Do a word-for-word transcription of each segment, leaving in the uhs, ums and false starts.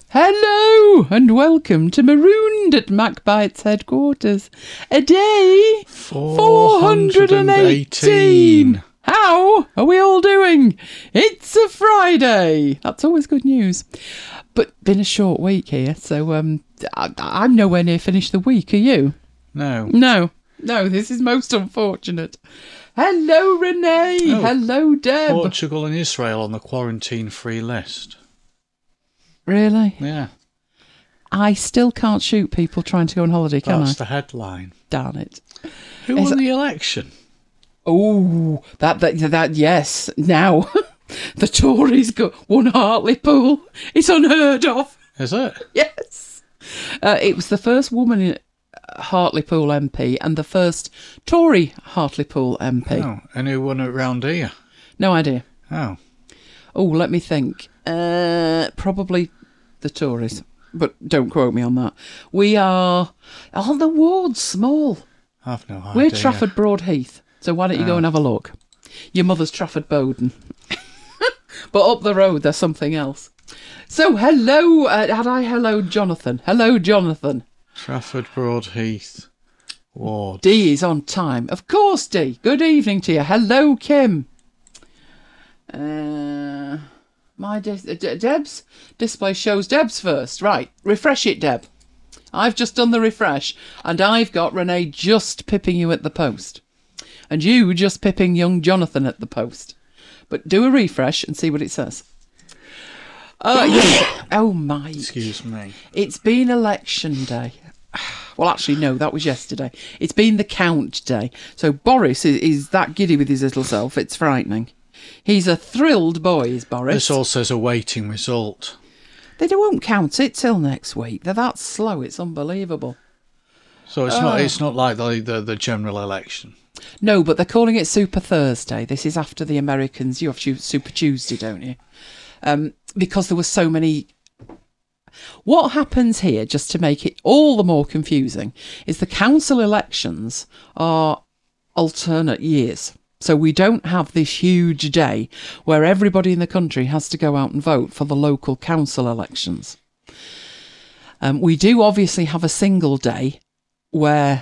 Hello and welcome to Marooned at MacBite's headquarters. A day four hundred eighteen. How are we all doing? It's a Friday. That's always good news. But been a short week here, so um, I, I'm nowhere near finished the week. Are you? No. No. No, this is most unfortunate. Hello, Renee. Oh, Hello, Deb. Portugal and Israel on the quarantine-free list. Really? Yeah. I still can't shoot people trying to go on holiday, can That's I? the headline. Darn it. Who Is won it- the election? Oh, that, that, that, yes. Now, the Tories got won Hartlepool. It's unheard of. Is it? Yes. Uh, it was the first woman in Hartlepool M P and the first Tory Hartlepool M P. Oh, and who won it round here? No idea. Oh. Oh, let me think. Uh, probably the Tories, but don't quote me on that. We are... Aren't the wards small? I've no idea. We're Trafford Broadheath, so why don't you go Oh. and have a look? Your mother's Trafford Bowden. But up the road, there's something else. So, hello, uh, had I hello Jonathan? Hello, Jonathan. Trafford Broadheath Ward. Dee is on time. Of course, Dee. Good evening to you. Hello, Kim. Uh, my dis- uh, De- Deb's display shows Deb's first. Right, refresh it, Deb. I've just done the refresh, and I've got Renee just pipping you at the post. And you just pipping young Jonathan at the post. But do a refresh and see what it says. Oh, yes. Oh, my. Excuse me. It's been election day. Well, actually, no, that was yesterday. It's been the count day. So Boris is, is that giddy with his little self. It's frightening. He's a thrilled boy, is Boris. This all says awaiting result. They won't count it till next week. They're that slow. It's unbelievable. So it's Oh. not it's not like the, the the general election. No, but they're calling it Super Thursday. This is after the Americans. You have Tu- Super Tuesday, don't you? Um, because there were so many... What happens here, just to make it all the more confusing, is the council elections are alternate years. So we don't have this huge day where everybody in the country has to go out and vote for the local council elections. Um, we do obviously have a single day where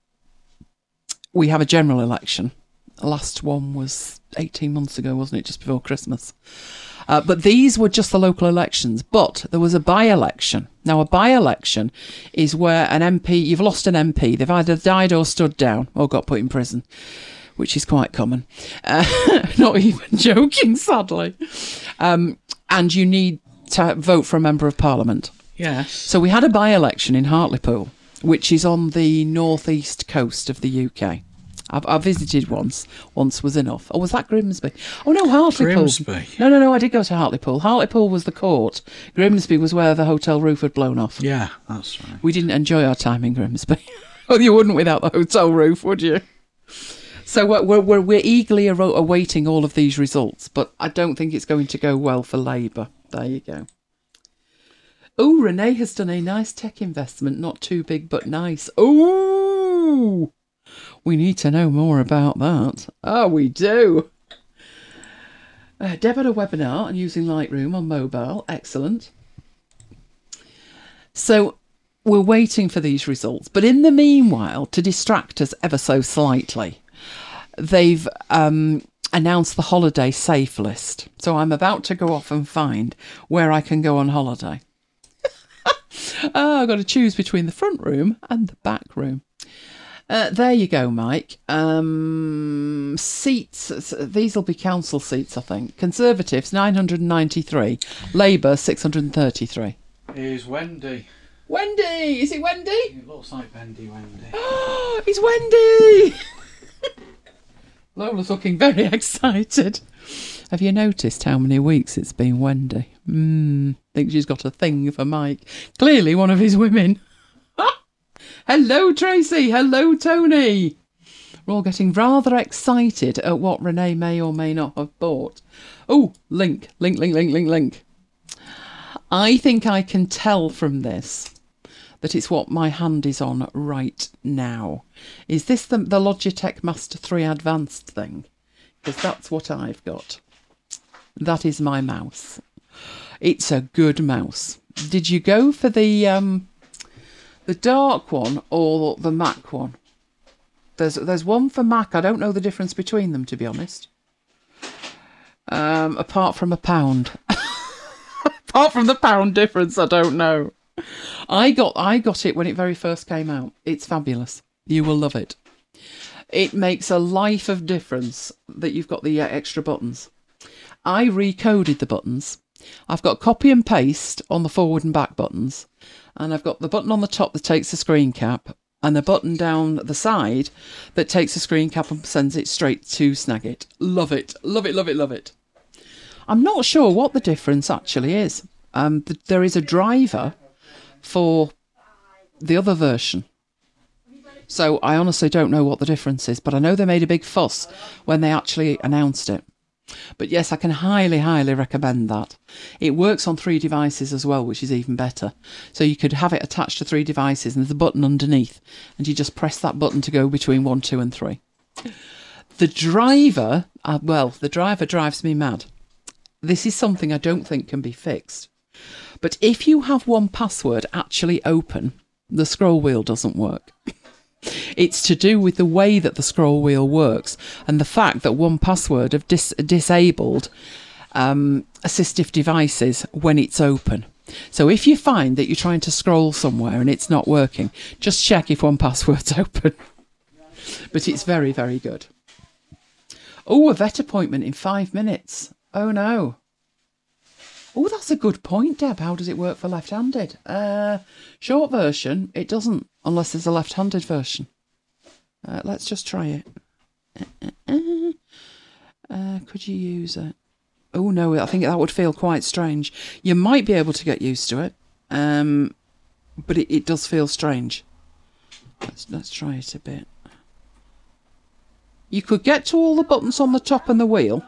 we have a general election. The last one was eighteen months ago, wasn't it? Just before Christmas. Uh, but these were just the local elections. But there was a by-election. Now, a by-election is where an M P, you've lost an M P. They've either died or stood down or got put in prison, which is quite common. Uh, not even joking, sadly. Um, and you need to vote for a member of parliament. Yes. So we had a by-election in Hartlepool, which is on the northeast coast of the U K. I've, I visited once. Once was enough. Oh, was that Grimsby? Oh, no, Hartlepool. Grimsby. No, no, no, I did go to Hartlepool. Hartlepool was the court. Grimsby was where the hotel roof had blown off. Yeah, that's right. We didn't enjoy our time in Grimsby. Well, you wouldn't without the hotel roof, would you? So we're, we're, we're we're eagerly awa- awaiting all of these results, but I don't think it's going to go well for Labour. There you go. Oh, Renee has done a nice tech investment. Not too big, but nice. Oh, we need to know more about that. Oh, we do. Uh, Deb had a webinar on using Lightroom on mobile. Excellent. So we're waiting for these results. But in the meanwhile, to distract us ever so slightly, they've um, announced the holiday safe list. So I'm about to go off and find where I can go on holiday. Oh, I've got to choose between the front room and the back room. Uh, there you go, Mike. Um, seats. These will be council seats, I think. Conservatives, nine hundred ninety-three. Labour, six hundred thirty-three. Here's Wendy. Wendy! Is it Wendy? It looks like Wendy Wendy. Oh, it's Wendy! Lola's looking very excited. Have you noticed how many weeks it's been Wendy? Hmm, think she's got a thing for Mike. Clearly one of his women. Hello, Tracy. Hello, Tony. We're all getting rather excited at what Renee may or may not have bought. Oh, link, link, link, link, link, link. I think I can tell from this that it's what my hand is on right now. Is this the, the Logitech Master three Advanced thing? Because that's what I've got. That is my mouse. It's a good mouse. Did you go for the um, the dark one or the Mac one? There's there's one for Mac. I don't know the difference between them, to be honest. Um, apart from a pound. Apart from the pound difference, I don't know. I got I got it when it very first came out. It's fabulous. You will love it. It makes a life of difference that you've got the uh, extra buttons. I recoded the buttons. I've got copy and paste on the forward and back buttons, and I've got the button on the top that takes the screen cap, and the button down the side that takes the screen cap and sends it straight to Snagit. Love it, love it, love it, love it. I'm not sure what the difference actually is. Um, th- there is a driver for the other version. So I honestly don't know what the difference is, but I know they made a big fuss when they actually announced it. But yes, I can highly, highly recommend that. It works on three devices as well, which is even better. So you could have it attached to three devices and there's a button underneath, and you just press that button to go between one, two and three. The driver, uh, well, the driver drives me mad. This is something I don't think can be fixed. But if you have one password actually open, the scroll wheel doesn't work. It's to do with the way that the scroll wheel works and the fact that one password have dis- disabled um, assistive devices when it's open. So if you find that you're trying to scroll somewhere and it's not working, just check if one password's open. But it's very, very good. Oh, a vet appointment in five minutes. Oh, no. Oh, that's a good point, Deb. How does it work for left-handed? Uh, short version, it doesn't, unless there's a left-handed version. Uh, let's just try it. Uh, uh, uh, could you use it? Oh, no, I think that would feel quite strange. You might be able to get used to it, um, but it, it does feel strange. Let's, let's try it a bit. You could get to all the buttons on the top and the wheel,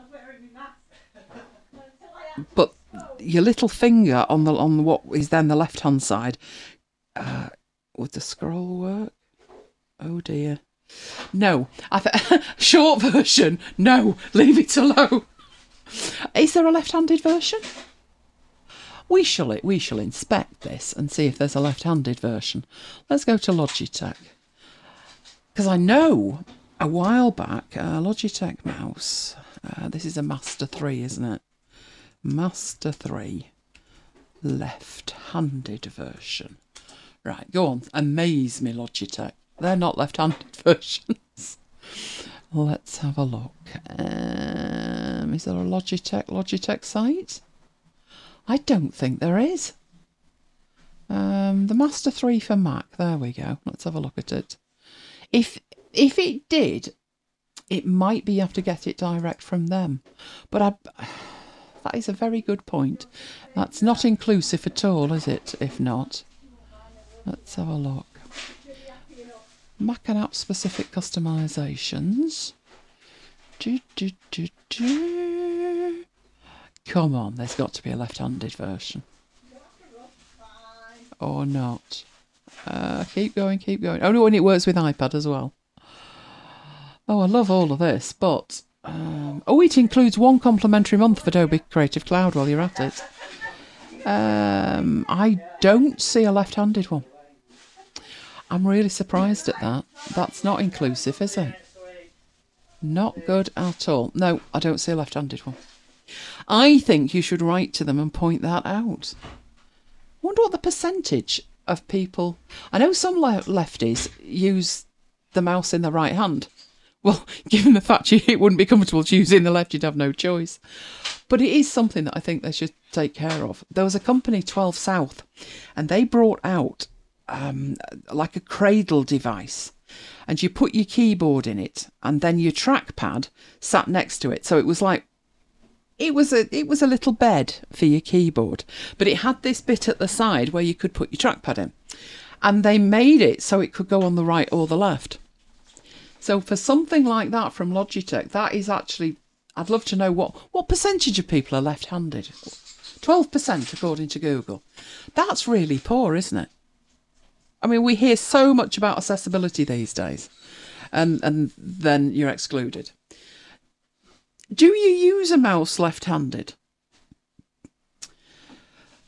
but your little finger on the on what is then the left hand side, uh, would the scroll work? Oh dear, no. I th- short version, no. Leave it alone. Is there a left-handed version? We shall we shall inspect this and see if there's a left-handed version. Let's go to Logitech, because I know a while back uh, Logitech mouse. Uh, this is a Master three, isn't it? Master three left-handed version. Right, go on. Amaze me, Logitech. They're not left-handed versions. Let's have a look. Um, is there a Logitech Logitech site? I don't think there is. Um, the Master three for Mac. There we go. Let's have a look at it. If if it did, it might be you have to get it direct from them. But I... That is a very good point. That's not inclusive at all, is it? If not, let's have a look. Mac and app specific customizations. Do, do, do, do. Come on, there's got to be a left-handed version. Or not. Uh, keep going, keep going. Oh no, and it works with iPad as well. Oh, I love all of this, but... Um, oh, it includes one complimentary month of Adobe Creative Cloud while you're at it. Um, I don't see a left-handed one. I'm really surprised at that. That's not inclusive, is it? Not good at all. No, I don't see a left-handed one. I think you should write to them and point that out. I wonder what the percentage of people... I know some le- lefties use the mouse in the right hand. Well, given the fact you, it wouldn't be comfortable to use in the left, you'd have no choice. But it is something that I think they should take care of. There was a company, twelve South, and they brought out um, like a cradle device. And you put your keyboard in it, and then your trackpad sat next to it. So it was like, it was a it was a little bed for your keyboard. But it had this bit at the side where you could put your trackpad in. And they made it so it could go on the right or the left. So for something like that from Logitech, that is actually, I'd love to know what, what percentage of people are left-handed. twelve percent according to Google. That's really poor, isn't it? I mean, we hear so much about accessibility these days, and, and then you're excluded. Do you use a mouse left-handed?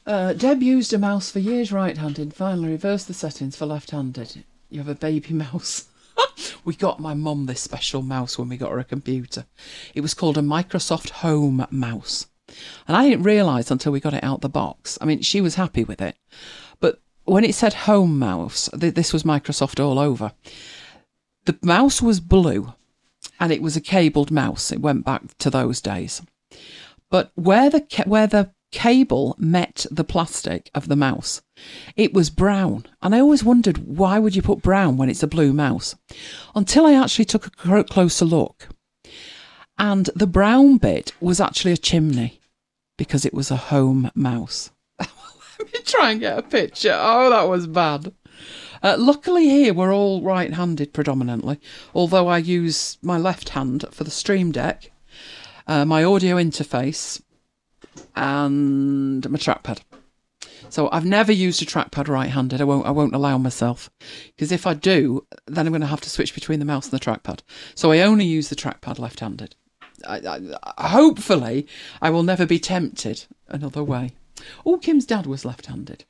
Uh, Deb used a mouse for years right-handed, finally reversed the settings for left-handed. You have a baby mouse. We got my mum this special mouse when we got her a computer. It was called a Microsoft Home mouse. And I didn't realise until we got it out the box. I mean, she was happy with it. But when it said Home mouse, th- this was Microsoft all over. The mouse was blue and it was a cabled mouse. It went back to those days. But where the ca- where the cable met the plastic of the mouse, it was brown. And I always wondered, why would you put brown when it's a blue mouse? Until I actually took a cl- closer look. And the brown bit was actually a chimney because it was a home mouse. Let me try and get a picture. Oh, that was bad. Uh, luckily here we're all right-handed predominantly, although I use my left hand for the Stream Deck, uh, my audio interface and my trackpad. So I've never used a trackpad right-handed. I won't I won't allow myself, because if I do, then I'm going to have to switch between the mouse and the trackpad. So I only use the trackpad left-handed. I, I, hopefully I will never be tempted another way. Oh, Kim's dad was left-handed.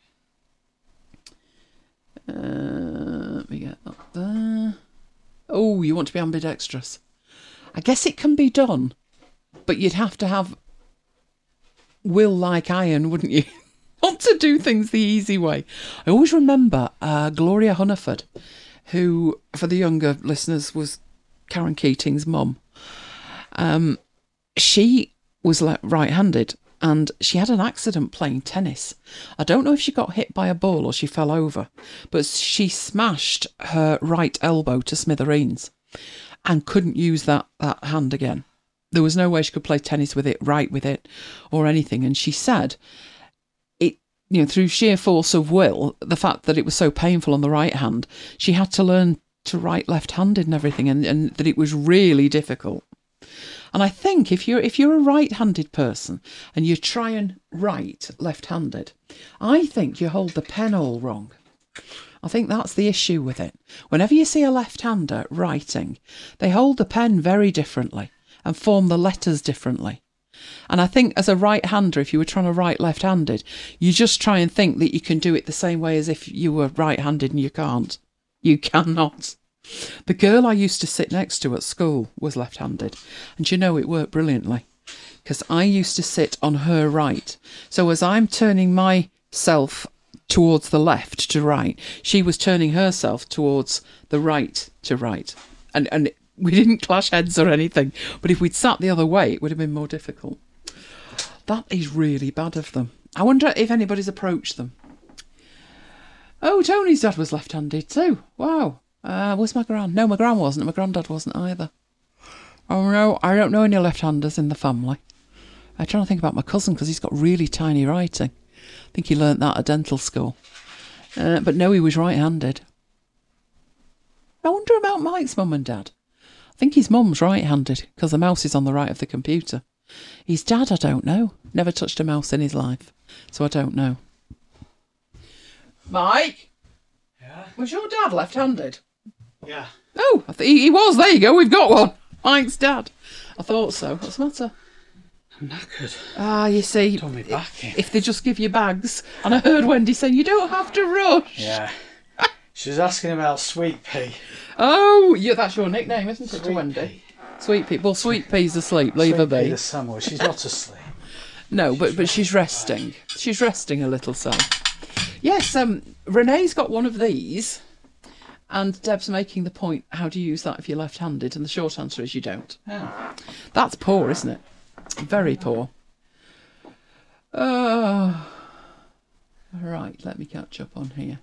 Uh, let me get up there. Oh, you want to be ambidextrous? I guess it can be done, but you'd have to have will like iron, wouldn't you? Not to do things the easy way. I always remember uh, Gloria Hunniford, who, for the younger listeners, was Karen Keating's mum. Um, she was le- right-handed, and she had an accident playing tennis. I don't know if she got hit by a ball or she fell over, but she smashed her right elbow to smithereens and couldn't use that, that hand again. There was no way she could play tennis with it, right with it, or anything. And she said, it, you know, through sheer force of will, the fact that it was so painful on the right hand, she had to learn to write left-handed and everything, and, and that it was really difficult. And I think if you're if you're a right-handed person and you try and write left-handed, I think you hold the pen all wrong. I think that's the issue with it. Whenever you see a left-hander writing, they hold the pen very differently and form the letters differently. And I think as a right-hander, if you were trying to write left-handed, you just try and think that you can do it the same way as if you were right-handed, and you can't. You cannot. The girl I used to sit next to at school was left-handed, and you know it worked brilliantly, because I used to sit on her right. So as I'm turning myself towards the left to right, she was turning herself towards the right to right. And, and we didn't clash heads or anything, but if we'd sat the other way, it would have been more difficult. That is really bad of them. I wonder if anybody's approached them. Oh, Tony's dad was left-handed too. Wow. Uh, was my gran? No, my gran wasn't. My granddad wasn't either. Oh no, I don't know any left-handers in the family. I'm trying to think about my cousin, because he's got really tiny writing. I think he learnt that at dental school. Uh, but no, he was right-handed. I wonder about Mike's mum and dad. I think his mum's right-handed, because the mouse is on the right of the computer. His dad, I don't know. Never touched a mouse in his life, so I don't know. Mike? Yeah? Was your dad left-handed? Yeah. Oh, I th- he was. There you go. We've got one. Mike's dad. I thought so. What's the matter? I'm knackered. Ah, you see, Don't me back in. if they just give you bags. And I heard Wendy saying, you don't have to rush. Yeah. She was asking about Sweet Pea. Oh, yeah, that's your nickname, isn't it, to Sweet Wendy? Pea. Sweet Pea. Well, Sweet Pea's asleep. Leave Sweet her Pea be. the sandwich. She's not asleep. No, but, but she's resting. She's resting a little, so. Yes, um, Renee's got one of these. And Deb's making the point, how do you use that if you're left-handed? And the short answer is you don't. Yeah. That's poor, isn't it? Very poor. Oh. Right, let me catch up on here.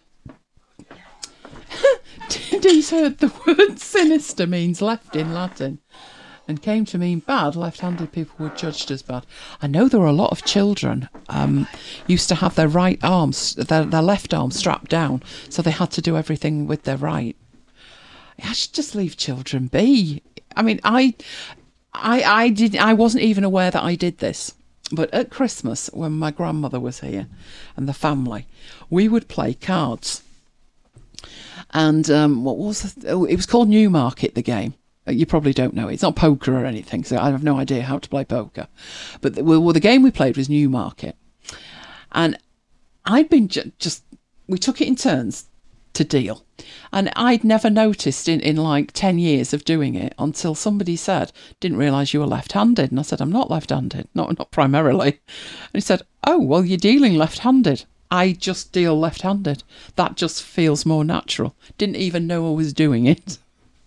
Dee's heard the word sinister means left in Latin, and came to mean bad. Left-handed people were judged as bad. I know there were a lot of children um, used to have their right arms, their, their left arm strapped down, so they had to do everything with their right. I should just leave children be. I mean, I, I, I did. I wasn't even aware that I did this. But at Christmas, when my grandmother was here and the family, we would play cards. And um, what was the, oh, it was called Newmarket, the game. You probably don't know it. It's not poker or anything, so I have no idea how to play poker. But the, well, the game we played was Newmarket. And I'd been ju- just, we took it in turns to deal. And I'd never noticed in, in like ten years of doing it until somebody said, didn't realise you were left-handed. And I said, I'm not left-handed, not, not primarily. And he said, oh, well, you're dealing left-handed. I just deal left-handed. That just feels more natural. Didn't even know I was doing it.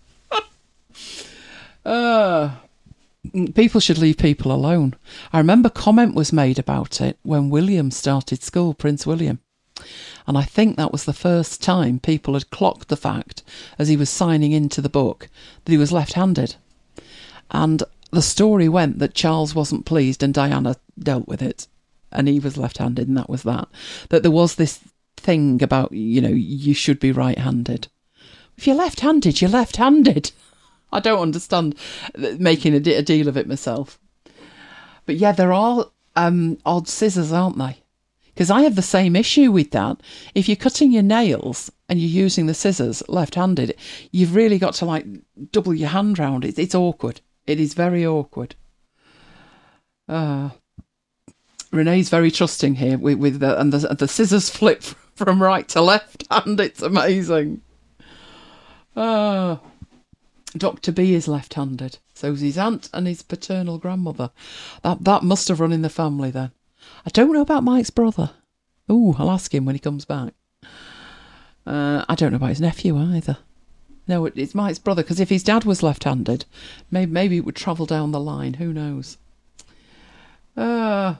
uh, people should leave people alone. I remember comment was made about it when William started school, Prince William. And I think that was the first time people had clocked the fact, as he was signing into the book, that he was left-handed. And the story went that Charles wasn't pleased and Diana dealt with it. And he was left-handed, and that was that. That there was this thing about, you know, you should be right-handed. If you're left-handed, you're left-handed. I don't understand making a, de- a deal of it myself. But yeah, there are um, odd scissors, aren't they? Because I have the same issue with that. If you're cutting your nails and you're using the scissors left-handed, you've really got to like double your hand round. It's, it's awkward. It is very awkward. Uh, Renee's very trusting here with, with the, and the, the scissors flip from right to left hand. It's amazing. Uh, Doctor B is left-handed. So's his aunt and his paternal grandmother. That that must have run in the family then. I don't know about Mike's brother. Oh, I'll ask him when he comes back. Uh, I don't know about his nephew either. No, it, it's Mike's brother, because if his dad was left-handed, maybe, maybe it would travel down the line. Who knows? Uh,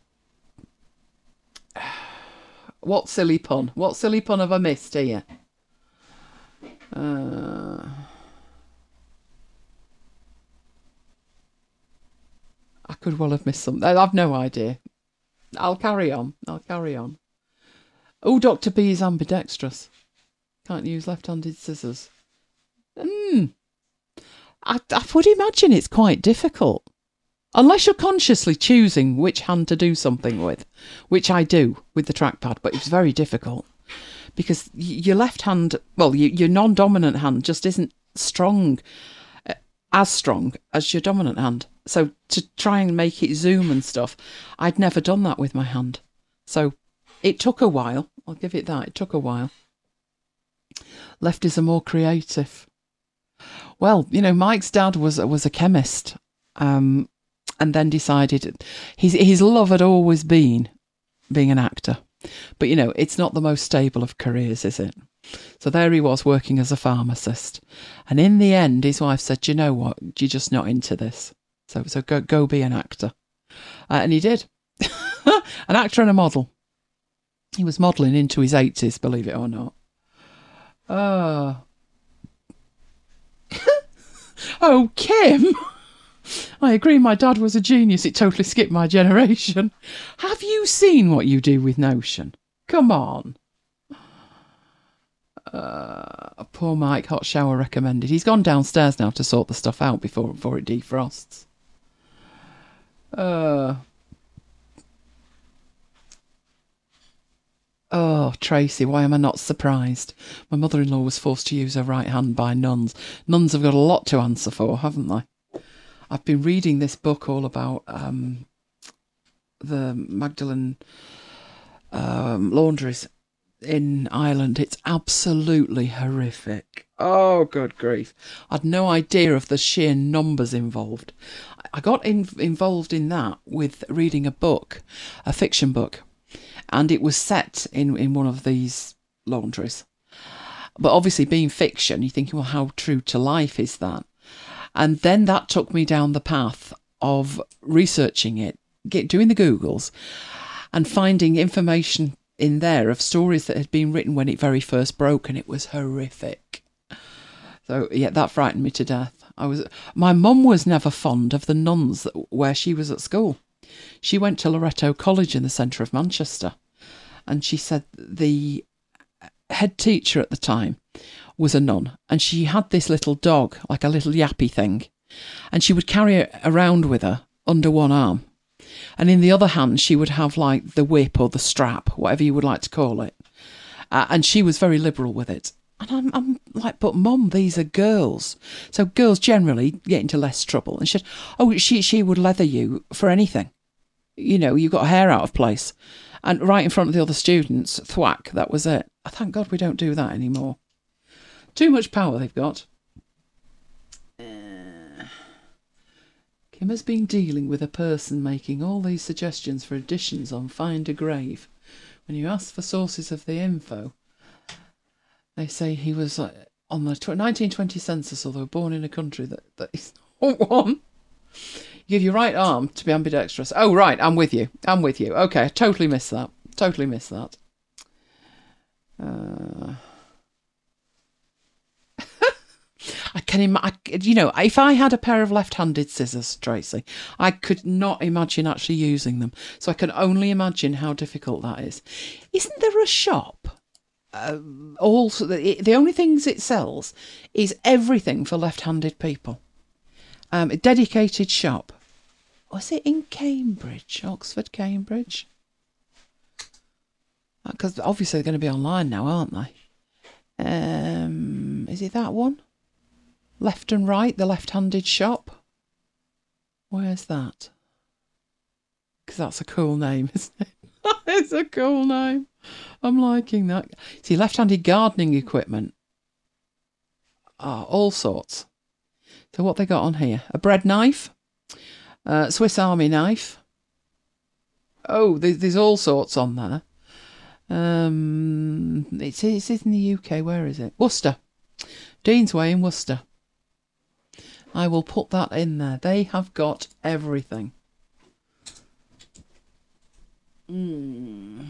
what silly pun? What silly pun have I missed here? Uh, I could well have missed something. I've no idea. I'll carry on. I'll carry on. Oh, Doctor B is ambidextrous. Can't use left-handed scissors. Hmm. I, I would imagine it's quite difficult. Unless you're consciously choosing which hand to do something with, which I do with the trackpad, but it's very difficult. Because your left hand, well, your, your non-dominant hand just isn't strong, as strong as your dominant hand. So to try and make it zoom and stuff, I'd never done that with my hand. So it took a while. I'll give it that. It took a while. Lefties are more creative. Well, you know, Mike's dad was was a chemist, um, and then decided his his love had always been being an actor. But, you know, it's not the most stable of careers, is it? So there he was working as a pharmacist. And in the end, his wife said, you know what, you're just not into this. So so go go be an actor. Uh, and he did. An actor and a model. He was modelling into his eighties, believe it or not. Oh. Oh, Kim! I agree, my dad was a genius. It totally skipped my generation. Have you seen what you do with Notion? Come on. Uh, poor Mike, hot shower recommended. He's gone downstairs now to sort the stuff out before, before it defrosts. Uh, oh, Tracy, why am I not surprised? My mother-in-law was forced to use her right hand by nuns. Nuns have got a lot to answer for, haven't they? I've been reading this book all about um, the Magdalen um, laundries in Ireland. It's absolutely horrific. Oh, good grief. I had no idea of the sheer numbers involved. I got in, involved in that with reading a book, a fiction book, and it was set in, in one of these laundries. But obviously being fiction, you're thinking, well, how true to life is that? And then that took me down the path of researching it, get, doing the Googles, and finding information in there of stories that had been written when it very first broke, and it was horrific. So, yeah, that frightened me to death. I was, my mum was never fond of the nuns that, where she was at school. She went to Loretto College in the centre of Manchester, and she said the head teacher at the time was a nun, and she had this little dog, like a little yappy thing, and she would carry it around with her under one arm, and in the other hand she would have like the whip or the strap, whatever you would like to call it, uh, and she was very liberal with it. And I'm, I'm like, but Mum, these are girls, so girls generally get into less trouble. And she said, oh, she she would leather you for anything. you know, you got hair out of place. And right in front of the other students, thwack, that was it. I thank God we don't do that anymore. Too much power they've got. Uh, Kim has been dealing with a person making all these suggestions for additions on Find a Grave. When you ask for sources of the info, they say he was uh, on the nineteen twenty census, or they were born in a country that, that is not one. You give your right arm to be ambidextrous. Oh, right, I'm with you. I'm with you. Okay, I totally missed that. Totally missed that. Uh, I can imagine, you know, if I had a pair of left-handed scissors, Tracy, I could not imagine actually using them. So I can only imagine how difficult that is. Isn't there a shop? Uh, also, the, the only things it sells is everything for left-handed people. Um, a dedicated shop. Was it in Cambridge? Oxford, Cambridge? Because obviously they're going to be online now, aren't they? Um, is it that one? Left and Right, the left-handed shop. Where's that? Because that's a cool name, isn't it? It's a cool name. I'm liking that. See, left-handed gardening equipment. Ah, all sorts. So what they got on here? A bread knife, uh, Swiss Army knife. Oh, there's, there's all sorts on there. Um, it's, it's in the U K. Where is it? Worcester. Dean's Way in Worcester. I will put that in there. They have got everything. Mm.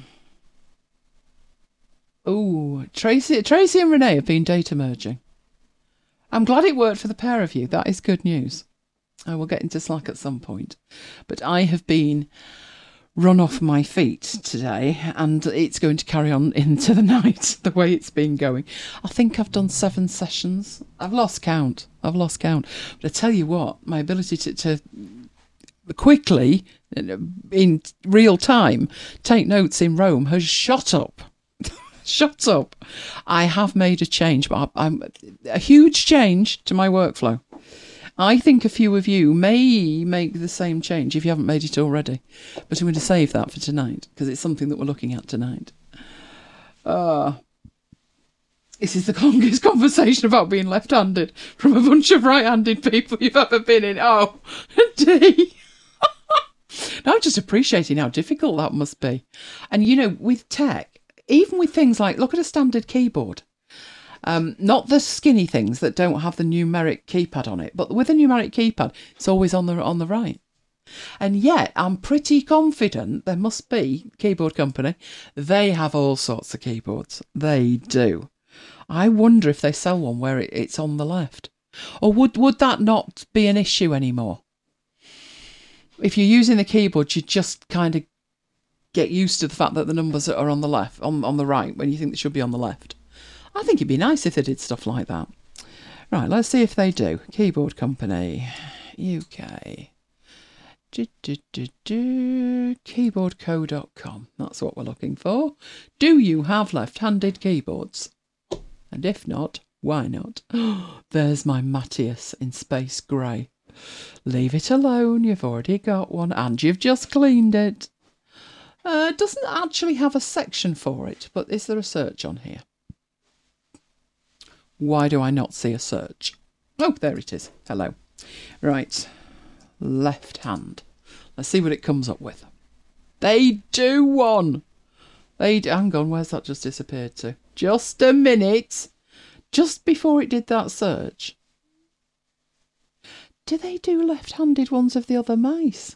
Oh, Tracy, Tracy and Renee have been data merging. I'm glad it worked for the pair of you. That is good news. I will get into Slack at some point. But I have been run off my feet today, and it's going to carry on into the night, the way it's been going. I think I've done seven sessions. I've lost count. I've lost count. But I tell you what, my ability to, to quickly, in real time, take notes in Rome has shot up. Shut up. I have made a change, but I'm a huge change to my workflow. I think a few of you may make the same change if you haven't made it already. But I'm going to save that for tonight because it's something that we're looking at tonight. Uh, this is the longest conversation about being left-handed from a bunch of right-handed people you've ever been in. Oh, D. Now I'm just appreciating how difficult that must be. And, you know, with tech, even with things like, look at a standard keyboard. Um, not the skinny things that don't have the numeric keypad on it, but with a numeric keypad, it's always on the on the right. And yet, I'm pretty confident there must be, keyboard company, they have all sorts of keyboards. They do. I wonder if they sell one where it, it's on the left. Or would, would that not be an issue anymore? If you're using the keyboard, you just kind of get used to the fact that the numbers are on the left, on, on the right, when you think they should be on the left. I think it'd be nice if they did stuff like that. Right, let's see if they do. Keyboard company, U K. Do, do, do, do. keyboard co dot com. That's what we're looking for. Do you have left-handed keyboards? And if not, why not? There's my Matthias in space grey. Leave it alone. You've already got one and you've just cleaned it. Uh, it doesn't actually have a section for it, but is there a search on here? Why do I not see a search? Oh, there it is. Hello. Right. Left hand. Let's see what it comes up with. They do one. They do. Hang on, where's that just disappeared to? Just a minute. Just before it did that search. Do they do left-handed ones of the other mice?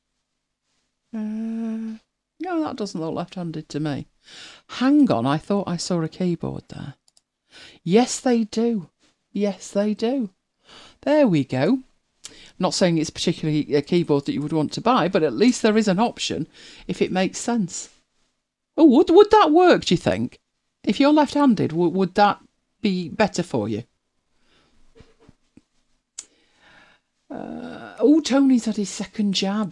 Uh... No, that doesn't look left-handed to me. Hang on, I thought I saw a keyboard there. Yes, they do. Yes, they do. There we go. I'm not saying it's particularly a keyboard that you would want to buy, but at least there is an option if it makes sense. Oh, would, would that work, do you think? If you're left-handed, w- would that be better for you? Uh, oh, Tony's had his second jab.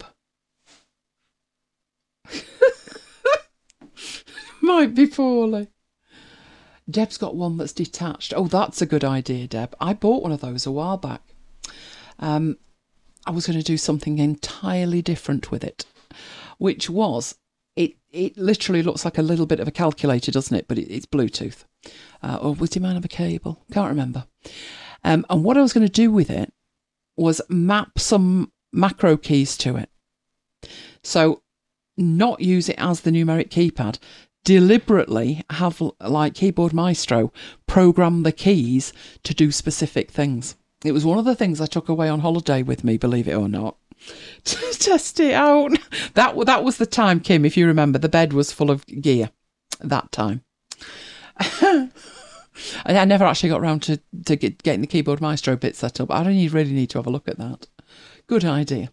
Might be poorly. Deb's got one that's detached. Oh, that's a good idea, Deb. I bought one of those a while back. Um, I was going to do something entirely different with it. which was, it, it literally looks like a little bit of a calculator, doesn't it? But it, it's Bluetooth. Uh, or was it man of a cable? Can't remember. Um, and what I was going to do with it was map some macro keys to it. So not use it as the numeric keypad, deliberately have, like Keyboard Maestro, program the keys to do specific things. It was one of the things I took away on holiday with me, believe it or not, to test it out. That, that was the time, Kim, if you remember, the bed was full of gear that time. I never actually got around to, to get, getting the Keyboard Maestro bit set up. I don't need, really need to have a look at that. Good idea.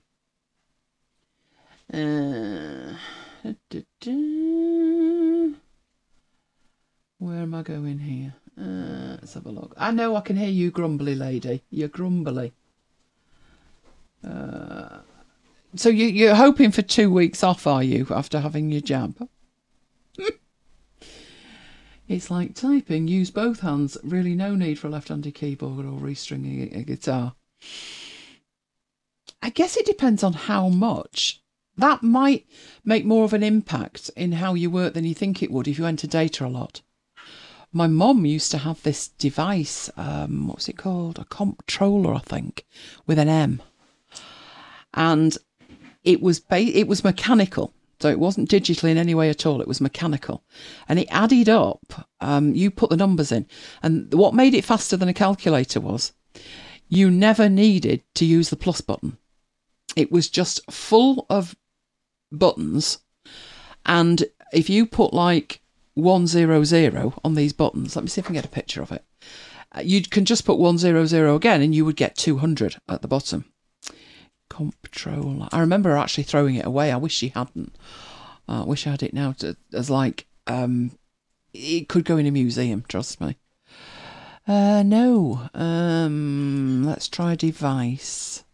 Uh, da, da, da. Where am I going here? Uh, let's have a look. I know I can hear you, grumbly lady. You're grumbly. Uh, so you, you're hoping for two weeks off, are you, after having your jab? It's like typing. Use both hands. Really no need for a left-handed keyboard or restringing a, a guitar. I guess it depends on how much. That might make more of an impact in how you work than you think it would if you enter data a lot. My mum used to have this device, um, what was it called? A comptroller, I think, with an M. And it was ba- it was mechanical. So it wasn't digital in any way at all. It was mechanical. And it added up. Um, you put the numbers in. And what made it faster than a calculator was you never needed to use the plus button. It was just full of buttons. And if you put like one zero zero on these buttons, let me see if I can get a picture of it. You can just put one zero zero again and you would get two hundred at the bottom. Comptroller. I remember her actually throwing it away. I wish she hadn't. Uh, I wish I had it now to, as like, um, it could go in a museum, trust me. Uh, no. Um, let's try device.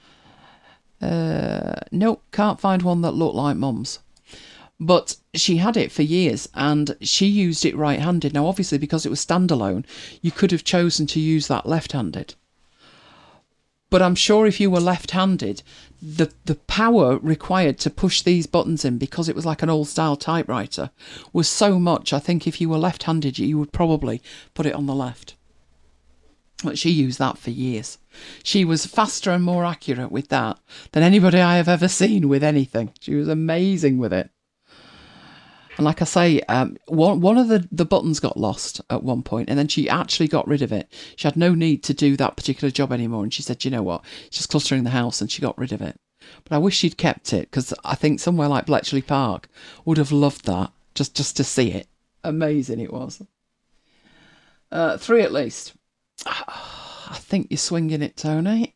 Uh, nope, can't find one that looked like Mum's. But she had it for years and she used it right-handed. Now, obviously, because it was standalone, you could have chosen to use that left-handed. But I'm sure if you were left-handed, the, the power required to push these buttons in, because it was like an old-style typewriter, was so much, I think if you were left-handed, you would probably put it on the left. But she used that for years. She was faster and more accurate with that than anybody I have ever seen with anything. She was amazing with it. And like I say, um, one one of the, the buttons got lost at one point, and then she actually got rid of it. She had no need to do that particular job anymore, and she said, you know what, it's just cluttering the house, and she got rid of it. But I wish she'd kept it, because I think somewhere like Bletchley Park would have loved that, just, just to see it. Amazing it was. Uh, three at least. I think you're swinging it, Tony.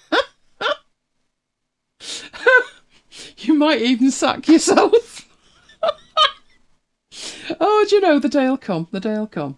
You might even sack yourself. Oh, do you know, the day'll come, the day'll come.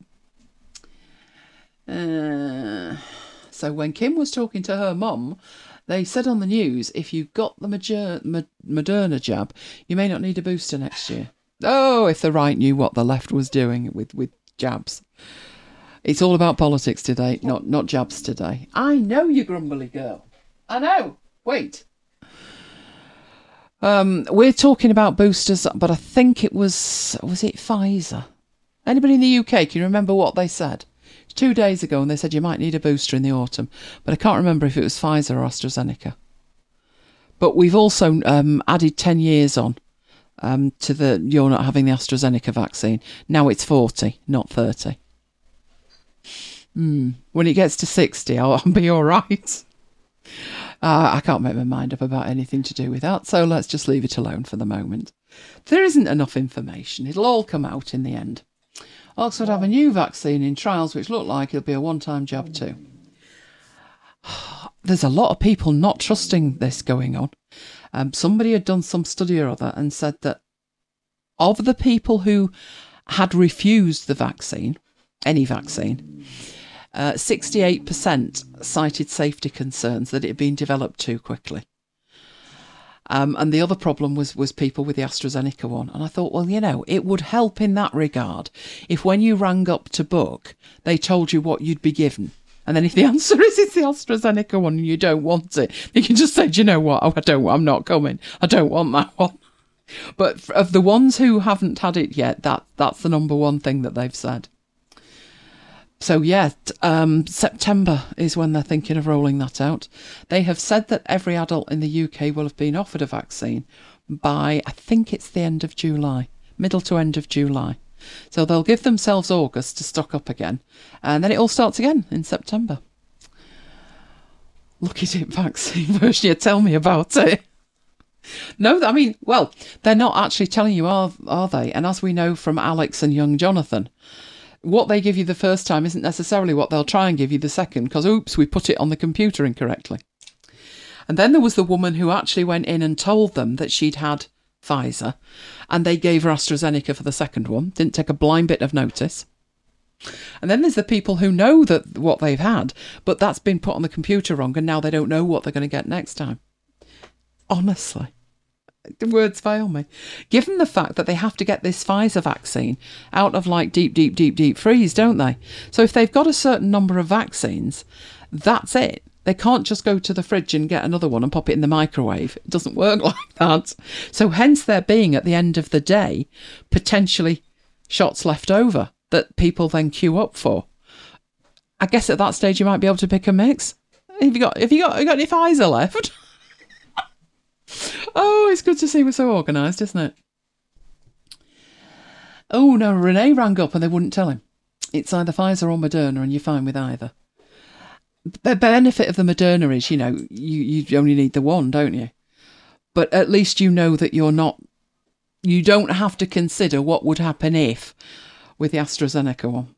Uh, so when Kim was talking to her mum, they said on the news, if you've got the Majer- Ma- Moderna jab, you may not need a booster next year. Oh, if the right knew what the left was doing with, with jabs. It's all about politics today, not, not jabs today. I know, you grumbly girl. I know. Wait. Um, we're talking about boosters, but I think it was, was it Pfizer? Anybody in the U K, can you remember what they said? Two days ago, and they said you might need a booster in the autumn, but I can't remember if it was Pfizer or AstraZeneca. But we've also um, added ten years on um, to the, you're not having the AstraZeneca vaccine. Now it's forty, not thirty. Mm. When it gets to sixty, I'll, I'll be all right. Uh, I can't make my mind up about anything to do with that, so let's just leave it alone for the moment. There isn't enough information. It'll all come out in the end. Oxford have a new vaccine in trials which look like it'll be a one-time jab too. There's a lot of people not trusting this going on. Um, somebody had done some study or other and said that of the people who had refused the vaccine, any vaccine, Uh, sixty-eight percent cited safety concerns that it had been developed too quickly. Um, and the other problem was, was people with the AstraZeneca one. And I thought, well, you know, it would help in that regard if when you rang up to book, they told you what you'd be given. And then if the answer is it's the AstraZeneca one and you don't want it, you can just say, do you know what? Oh, I don't, I'm not coming. I don't want that one. But f- of the ones who haven't had it yet, that that's the number one thing that they've said. So yeah, t- um, September is when they're thinking of rolling that out. They have said that every adult in the U K will have been offered a vaccine by, I think it's the end of July, middle to end of July. So they'll give themselves August to stock up again, and then it all starts again in September. Look at it, vaccine version. Yeah, tell me about it. No, I mean, well, they're not actually telling you, are are they? And as we know from Alex and young Jonathan, what they give you the first time isn't necessarily what they'll try and give you the second, because, oops, we put it on the computer incorrectly. And then there was the woman who actually went in and told them that she'd had Pfizer, and they gave her AstraZeneca for the second one, didn't take a blind bit of notice. And then there's the people who know that what they've had, but that's been put on the computer wrong, and now they don't know what they're going to get next time. Honestly, the words fail me. Given the fact that they have to get this Pfizer vaccine out of like deep, deep, deep, deep freeze, don't they? So if they've got a certain number of vaccines, that's it. They can't just go to the fridge and get another one and pop it in the microwave. It doesn't work like that. So hence there being, at the end of the day, potentially shots left over that people then queue up for. I guess at that stage you might be able to pick a mix. Have you got, have you got, have you got any Pfizer left? Oh, it's good to see we're so organised, isn't it? Oh, no, Renee rang up and they wouldn't tell him. It's either Pfizer or Moderna, and you're fine with either. The benefit of the Moderna is, you know, you, you only need the one, don't you? But at least you know that you're not, you don't have to consider what would happen if with the AstraZeneca one.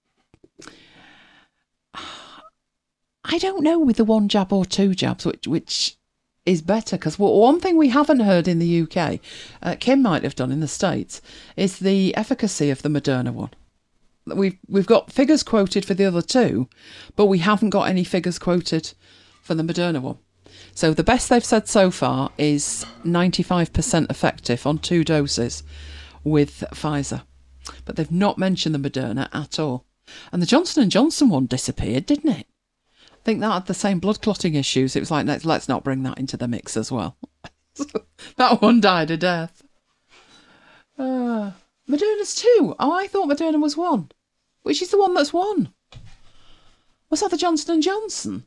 I don't know with the one jab or two jabs, which which is better, because one thing we haven't heard in the U K, uh, Kim might have done in the States, is the efficacy of the Moderna one. We've, we've got figures quoted for the other two, but we haven't got any figures quoted for the Moderna one. So the best they've said so far is ninety-five percent effective on two doses with Pfizer. But they've not mentioned the Moderna at all. And the Johnson and Johnson one disappeared, didn't it? I think that had the same blood clotting issues. It was like, let's, let's not bring that into the mix as well. That one died a death. Uh, Moderna's two. Oh, I thought Moderna was one. Which is the one that's one? Was that the Johnson and Johnson?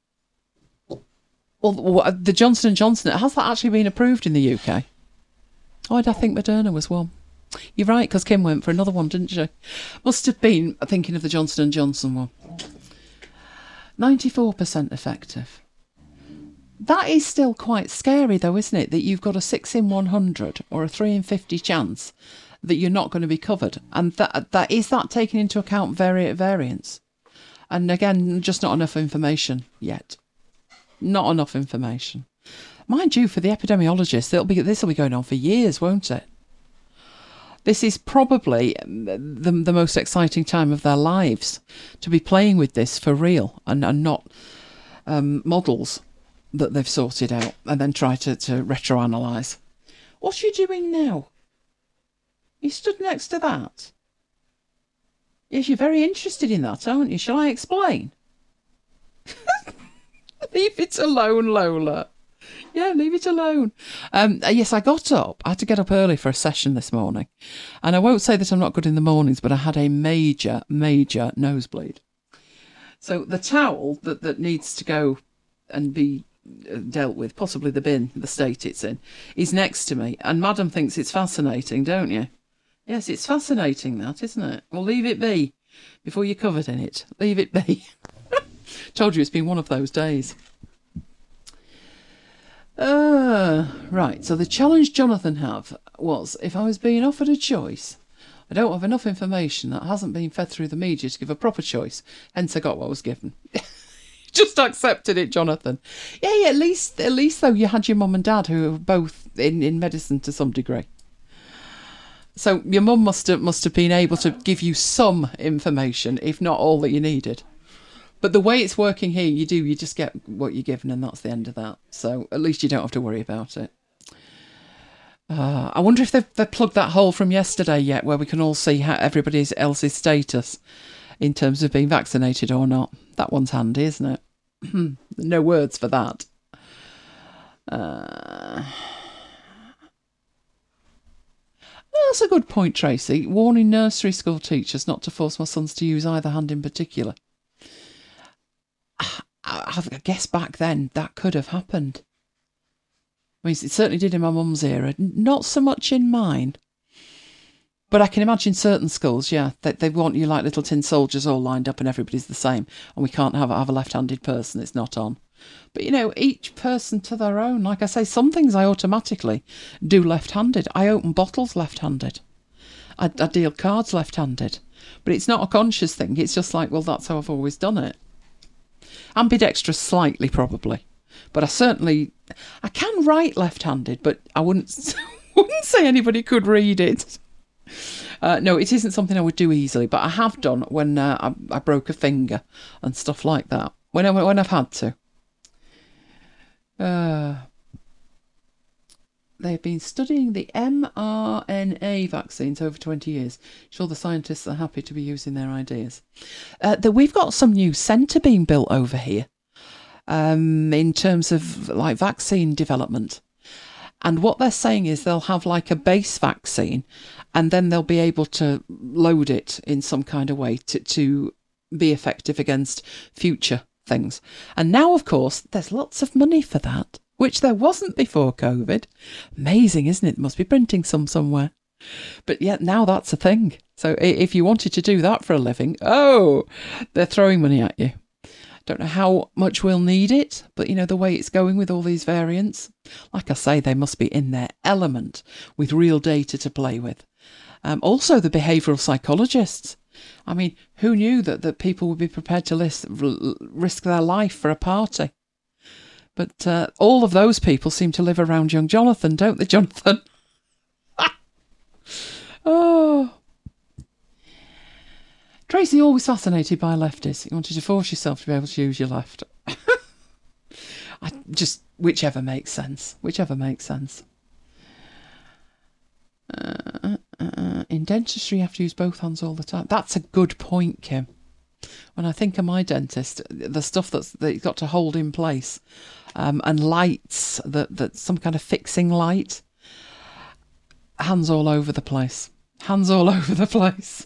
Well, the Johnson and Johnson, has that actually been approved in the U K? Oh, I think Moderna was one. You're right, because Kim went for another one, didn't she? Must have been thinking of the Johnson and Johnson one. ninety-four percent effective. That is still quite scary, though, isn't it? That you've got a six in one hundred or a three in fifty chance that you're not going to be covered. And that that is that taking into account vari- variants? And again, just not enough information yet. Not enough information. Mind you, for the epidemiologists, it'll be, this will be going on for years, won't it? This is probably the, the most exciting time of their lives, to be playing with this for real and, and not um, models that they've sorted out and then try to, to retroanalyse. What's you doing now? You stood next to that. Yes, you're very interested in that, aren't you? Shall I explain? Leave it alone, Lola. Yeah, leave it alone. Um, yes, I got up. I had to get up early for a session this morning. And I won't say that I'm not good in the mornings, but I had a major, major nosebleed. So the towel that, that needs to go and be dealt with, possibly the bin, the state it's in, is next to me. And Madam thinks it's fascinating, don't you? Yes, it's fascinating, that, isn't it? Well, leave it be before you're covered in it. Leave it be. Told you it's been one of those days. Uh, right, so the challenge Jonathan have was, if I was being offered a choice, I don't have enough information that hasn't been fed through the media to give a proper choice, hence I got what was given. Just accepted it, Jonathan. Yeah, yeah, at least, at least though, you had your mum and dad who are both in, in medicine to some degree. So your mum must have, must have been able to give you some information, if not all that you needed. But the way it's working here, you do, you just get what you're given and that's the end of that. So at least you don't have to worry about it. Uh, I wonder if they've, they've plugged that hole from yesterday yet, where we can all see how everybody else's status in terms of being vaccinated or not. That one's handy, isn't it? No words for that. Uh... that's a good point, Tracy. Warning nursery school teachers not to force my sons to use either hand in particular. I, I guess back then that could have happened. I mean, it certainly did in my mum's era. Not so much in mine. But I can imagine certain schools, yeah, they, they want you like little tin soldiers all lined up and everybody's the same. And we can't have, have a left-handed person. It's not on. But, you know, each person to their own. Like I say, some things I automatically do left-handed. I open bottles left-handed. I, I deal cards left-handed. But it's not a conscious thing. It's just like, well, that's how I've always done it. Ambidextrous slightly, probably. But I certainly... I can write left-handed, but I wouldn't, wouldn't say anybody could read it. Uh, no, it isn't something I would do easily, but I have done when uh, I, I broke a finger and stuff like that. When, I, when I've had to. Uh, they've been studying the mRNA vaccines over twenty years. Sure, the scientists are happy to be using their ideas. Uh, the, we've got some new centre being built over here um, in terms of like vaccine development. And what they're saying is they'll have like a base vaccine and then they'll be able to load it in some kind of way to, to be effective against future things. And now, of course, there's lots of money for that, which there wasn't before COVID. Amazing, isn't it? They must be printing some somewhere. But yet now that's a thing. So if you wanted to do that for a living, oh, they're throwing money at you. Don't know how much we'll need it, but you know, the way it's going with all these variants, like I say, they must be in their element with real data to play with. Um, also, the behavioural psychologists. I mean, who knew that, that people would be prepared to list, risk their life for a party? But uh, all of those people seem to live around young Jonathan, don't they, Jonathan? Oh... Tracy, always fascinated by lefties. You wanted to force yourself to be able to use your left. I just, whichever makes sense. Whichever makes sense. Uh, uh, in dentistry, you have to use both hands all the time. That's a good point, Kim. When I think of my dentist, the stuff that's that you've got to hold in place, um, and lights, that that some kind of fixing light, hands all over the place. Hands all over the place.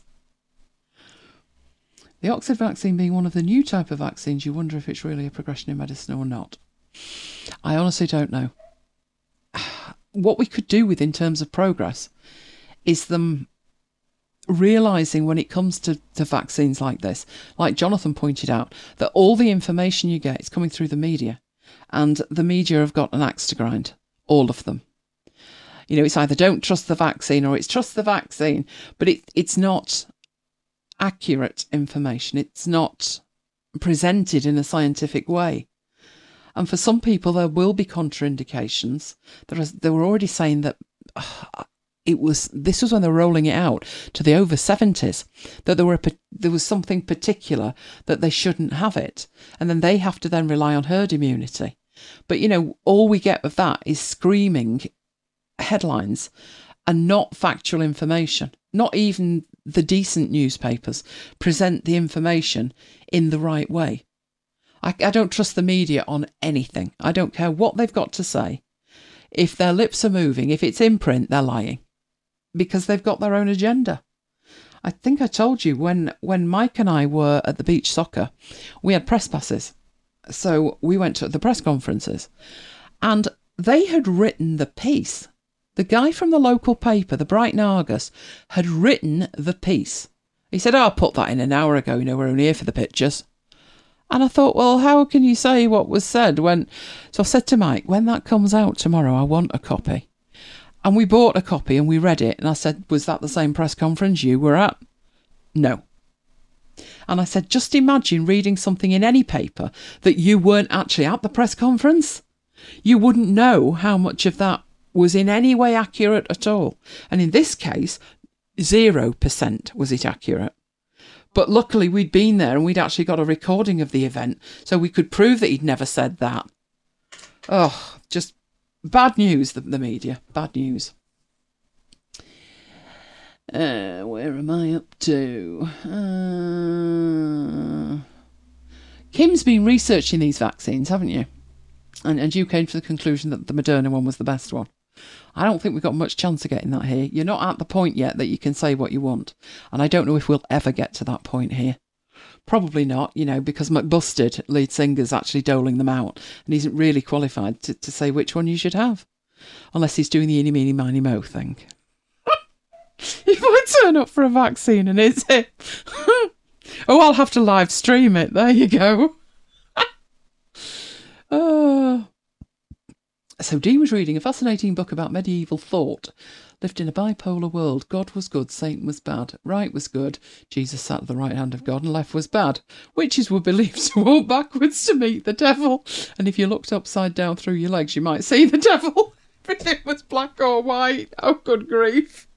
The Oxford vaccine being one of the new type of vaccines, you wonder if it's really a progression in medicine or not. I honestly don't know. What we could do with in terms of progress is them realising when it comes to, to vaccines like this, like Jonathan pointed out, that all the information you get is coming through the media, and the media have got an axe to grind, all of them. You know, it's either don't trust the vaccine or it's trust the vaccine, but it, it's not accurate information. It's not presented in a scientific way. And for some people, there will be contraindications. There is, they were already saying that uh, it was, this was when they were rolling it out to the over seventies, that there were a, there was something particular that they shouldn't have it. And then they have to then rely on herd immunity. But, you know, all we get of that is screaming headlines and not factual information. Not even the decent newspapers present the information in the right way. I, I don't trust the media on anything. I don't care what they've got to say. If their lips are moving, if it's in print, they're lying. Because they've got their own agenda. I think I told you when, when Mike and I were at the beach soccer, we had press passes. So we went to the press conferences and they had written the piece. The guy from the local paper, the Brighton Argus, had written the piece. He said, oh, I'll put that in an hour ago, you know, we're only here for the pictures. And I thought, well, how can you say what was said when... So I said to Mike, when that comes out tomorrow, I want a copy. And we bought a copy and we read it. And I said, was that the same press conference you were at? No. And I said, just imagine reading something in any paper that you weren't actually at the press conference. You wouldn't know how much of that was in any way accurate at all. And in this case, zero percent was it accurate. But luckily we'd been there and we'd actually got a recording of the event, so we could prove that he'd never said that. Oh, just bad news, the, the media. Bad news. Uh, where am I up to? Uh, Kim's been researching these vaccines, haven't you? And, and you came to the conclusion that the Moderna one was the best one. I don't think we've got much chance of getting that here. You're not at the point yet that you can say what you want. And I don't know if we'll ever get to that point here. Probably not, you know, because McBusted, lead singer's actually doling them out. And he isn't really qualified to, to say which one you should have. Unless he's doing the eeny, meeny, miny, mo thing. If I turn up for a vaccine and it's it. Oh, I'll have to live stream it. There you go. Oh. So Dee was reading a fascinating book about medieval thought. Lived in a bipolar world. God was good, Satan was bad. Right was good. Jesus sat at the right hand of God and left was bad. Witches were believed to walk backwards to meet the devil. And if you looked upside down through your legs, you might see the devil. Everything was black or white. Oh, good grief.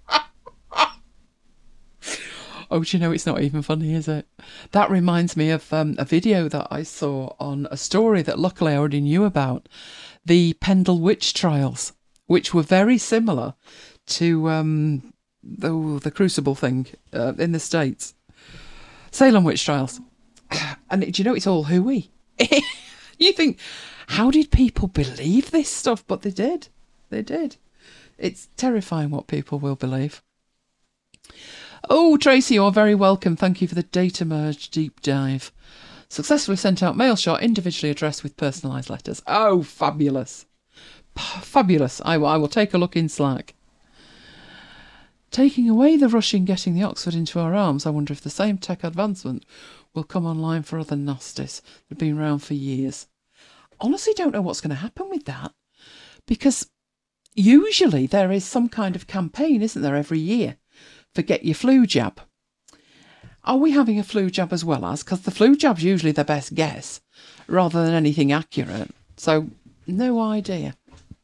Oh, do you know, it's not even funny, is it? That reminds me of um, a video that I saw on a story that luckily I already knew about. The Pendle witch trials, which were very similar to um, the, the Crucible thing uh, in the States. Salem witch trials. And do you know, it's all hooey. You think, how did people believe this stuff? But they did. They did. It's terrifying what people will believe. Oh, Tracy, you're very welcome. Thank you for the data merge deep dive. Successfully sent out mail shot, individually addressed with personalised letters. Oh, fabulous. P- fabulous. I, w- I will take a look in Slack. Taking away the rush in getting the Oxford into our arms, I wonder if the same tech advancement will come online for other nasties that have been around for years. Honestly, don't know what's going to happen with that. Because usually there is some kind of campaign, isn't there, every year for get your flu jab. Are we having a flu jab as well as? Because the flu jab's usually the best guess, rather than anything accurate. So, no idea.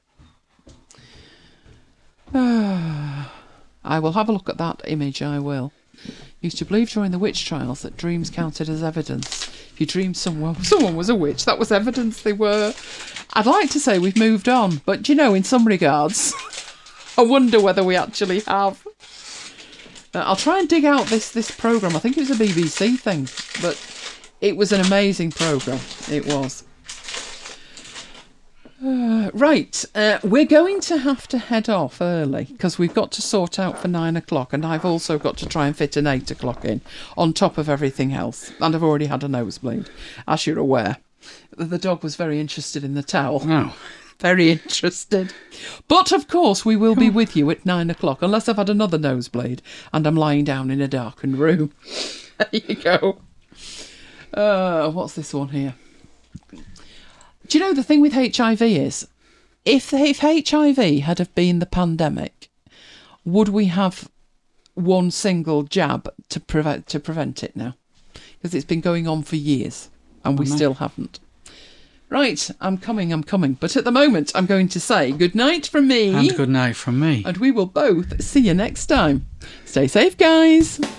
I will have a look at that image, I will. Used to believe during the witch trials that dreams counted as evidence. If you dreamed someone, someone was a witch, that was evidence they were. I'd like to say we've moved on, but you know, in some regards, I wonder whether we actually have. Uh, I'll try and dig out this, this programme. I think it was a B B C thing, but it was an amazing programme. It was. Uh, right, uh, we're going to have to head off early because we've got to sort out for nine o'clock, and I've also got to try and fit an eight o'clock in on top of everything else. And I've already had a nosebleed, as you're aware. The dog was very interested in the towel. Oh. Very interested. But, of course, we will be with you at nine o'clock, unless I've had another nosebleed and I'm lying down in a darkened room. There you go. Uh, what's this one here? Do you know the thing with H I V is, if, if H I V had have been the pandemic, would we have one single jab to prevent to prevent it now? Because it's been going on for years and we oh, still haven't. Right, I'm coming, I'm coming. But at the moment, I'm going to say good night from me. And good night from me. And we will both see you next time. Stay safe, guys.